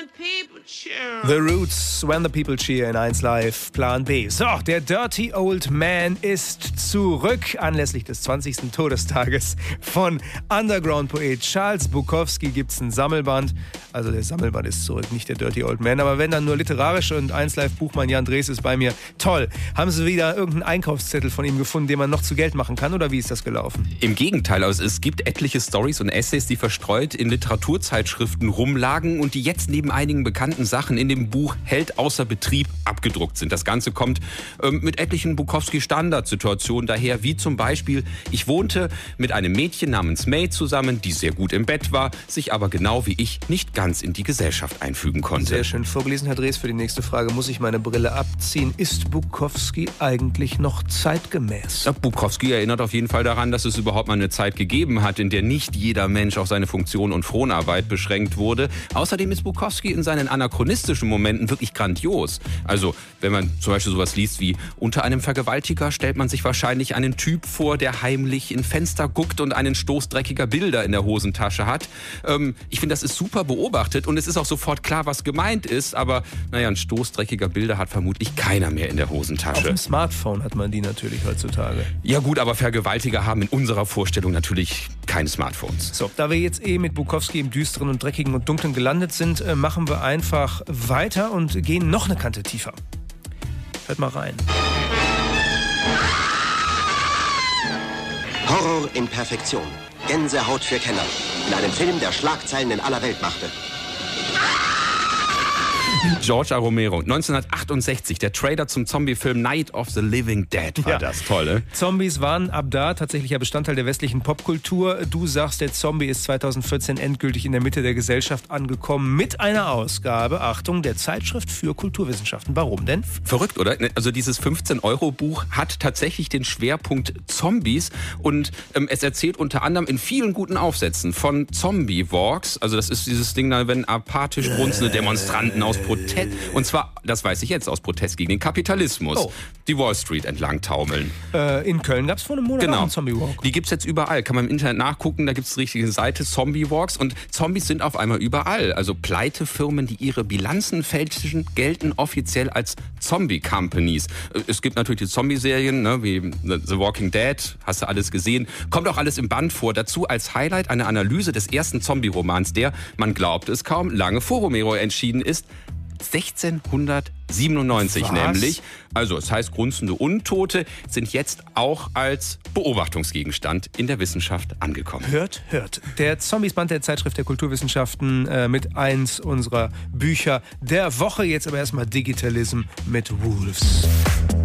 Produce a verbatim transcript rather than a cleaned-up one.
the people cheer. The Roots, When the People Cheer in eins Live, Plan B. So, der Dirty Old Man ist zurück. Anlässlich des zwanzigsten Todestages von Underground-Poet Charles Bukowski gibt es ein Sammelband. Also der Sammelband ist zurück, nicht der Dirty Old Man. Aber wenn dann nur literarische und eins Live Buchmann Jan Drees ist bei mir. Toll. Haben Sie wieder irgendeinen Einkaufszettel von ihm gefunden, den man noch zu Geld machen kann? Oder wie ist das gelaufen? Im Gegenteil, also es gibt etliche Stories und Essays, die verstreut in Literaturzeitschriften rumlagen und die jetzt neben einigen bekannten Sachen in dem Buch Held außer Betrieb abgedruckt sind. Das Ganze kommt ähm, mit etlichen Bukowski-Standardsituationen daher, wie zum Beispiel: Ich wohnte mit einem Mädchen namens May zusammen, die sehr gut im Bett war, sich aber genau wie ich nicht ganz in die Gesellschaft einfügen konnte. Sehr schön vorgelesen, Herr Drees. Für die nächste Frage muss ich meine Brille abziehen. Ist Bukowski eigentlich noch zeitgemäß? Ja, Bukowski erinnert auf jeden Fall daran, dass es überhaupt mal eine Zeit gegeben hat, in der nicht jeder Mensch auf seine Funktion und Fronarbeit beschränkt wurde. Außerdem ist Bukowski in seinen anachronistischen Momenten wirklich grandios. Also, wenn man zum Beispiel sowas liest wie: Unter einem Vergewaltiger stellt man sich wahrscheinlich einen Typ vor, der heimlich in Fenster guckt und einen Stoß dreckiger Bilder in der Hosentasche hat. Ähm, ich finde, das ist super beobachtet und es ist auch sofort klar, was gemeint ist. Aber naja, ein Stoß dreckiger Bilder hat vermutlich keiner mehr in der Hosentasche. Auf dem Smartphone hat man die natürlich heutzutage. Ja gut, aber Vergewaltiger haben in unserer Vorstellung natürlich keine Smartphones. So, da wir jetzt eh mit Bukowski im Düsteren und Dreckigen und Dunklen gelandet sind, äh, machen wir einfach weiter und gehen noch eine Kante tiefer. Hört mal rein. Horror in Perfektion. Gänsehaut für Kenner. In einem Film, der Schlagzeilen in aller Welt machte. George A. Romero, neunzehnhundertachtundsechzig, der Trailer zum Zombie-Film Night of the Living Dead war Ja. das. Toll, ne? Zombies waren ab da tatsächlicher Bestandteil der westlichen Popkultur. Du sagst, der Zombie ist zweitausendvierzehn endgültig in der Mitte der Gesellschaft angekommen mit einer Ausgabe, Achtung, der Zeitschrift für Kulturwissenschaften. Warum denn? Verrückt, oder? Also dieses fünfzehn-Euro-Buch hat tatsächlich den Schwerpunkt Zombies und ähm, es erzählt unter anderem in vielen guten Aufsätzen von Zombie-Walks. Also das ist dieses Ding, da wenn apathisch grunzende Demonstranten aus Protest, und zwar, das weiß ich jetzt, aus Protest gegen den Kapitalismus, Oh. die Wall Street entlang taumeln. Äh, in Köln gab es vor einem Monat auch Genau. einen Zombie-Walk. Die gibt's jetzt überall. Kann man im Internet nachgucken. Da gibt's die richtige Seite, Zombie-Walks. Und Zombies sind auf einmal überall. Also Pleitefirmen, die ihre Bilanzen fälschen, gelten offiziell als Zombie-Companies. Es gibt natürlich die Zombie-Serien, ne, wie The Walking Dead. Hast du alles gesehen. Kommt auch alles im Band vor. Dazu als Highlight eine Analyse des ersten Zombie-Romans, der, man glaubt es kaum, lange vor Romero entschieden ist. sechzehnhundertsiebenundneunzig Was? nämlich. Also es heißt, grunzende Untote sind jetzt auch als Beobachtungsgegenstand in der Wissenschaft angekommen. Hört, hört. Der Zombies-Band der Zeitschrift der Kulturwissenschaften äh, mit eins unserer Bücher der Woche. Jetzt aber erstmal Digitalism mit Wolves.